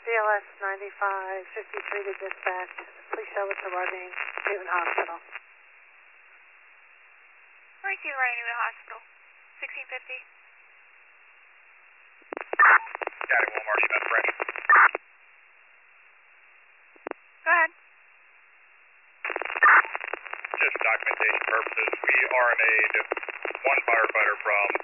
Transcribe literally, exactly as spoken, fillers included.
D L S ninety-five fifty-three to dispatch. Please show what's arriving Newton Hospital. Right to running Newton Hospital. sixteen fifty. County Walmart, you meant French. Go ahead. Just documentation purposes, we R M A'd one firefighter from